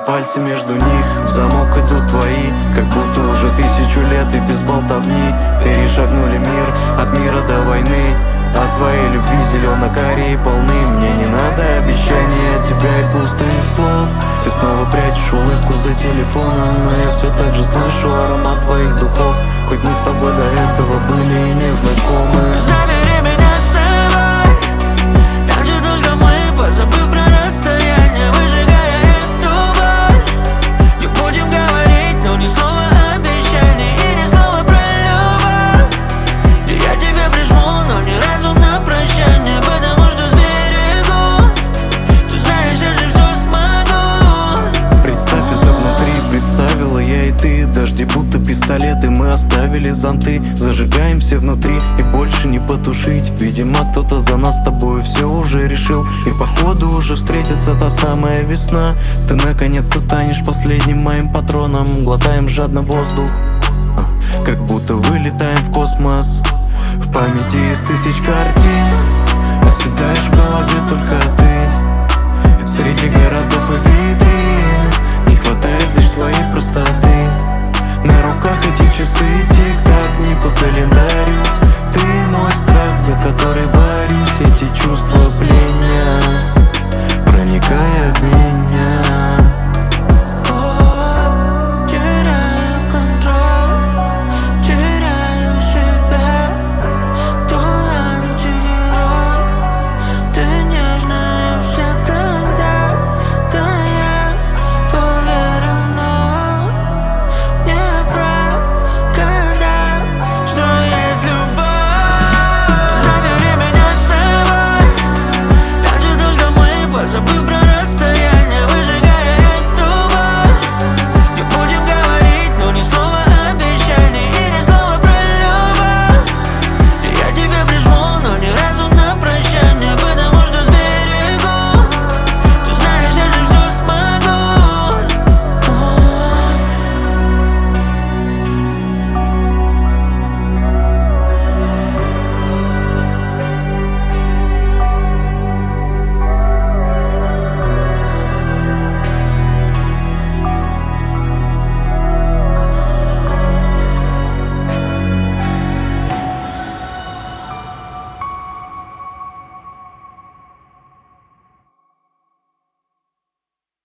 пальцы между них в замок идут твои, как будто уже 1000 лет и без болтовни перешагнули мир, от мира до войны. От твоей любви зелено-карие полны. Мне не надо обещаний от тебя и пустых слов. Ты снова прячешь улыбку за телефоном, но я все так же слышу аромат твоих духов. Хоть мы с тобой до этого были и не знакомы. Забери меня с собой, там, где только мы, позабыв про расстояние, выжигая эту боль. Не будем говорить, но ни слова обещаний и ни слова про любовь. И я тебя прижму, но ни разу на прощание, потому что сберегу. Ты знаешь, я же все смогу. Представь это внутри, представила я и ты. Дожди будто пистолеты, мы оставили зонты. Зажигаемся внутри и больше не потушить. Видимо, кто-то за нас с тобой все уже решил. И походу уже встретится та самая весна. Ты наконец-то станешь последним моим патроном. Глотаем жадно воздух, как будто вылетаем в космос. В памяти из 1000 картин оседаешь в голове только ты. Среди городов и витрин не хватает лишь твоей простоты. На руках эти часы тик-так не по календарю. Ты мой страх,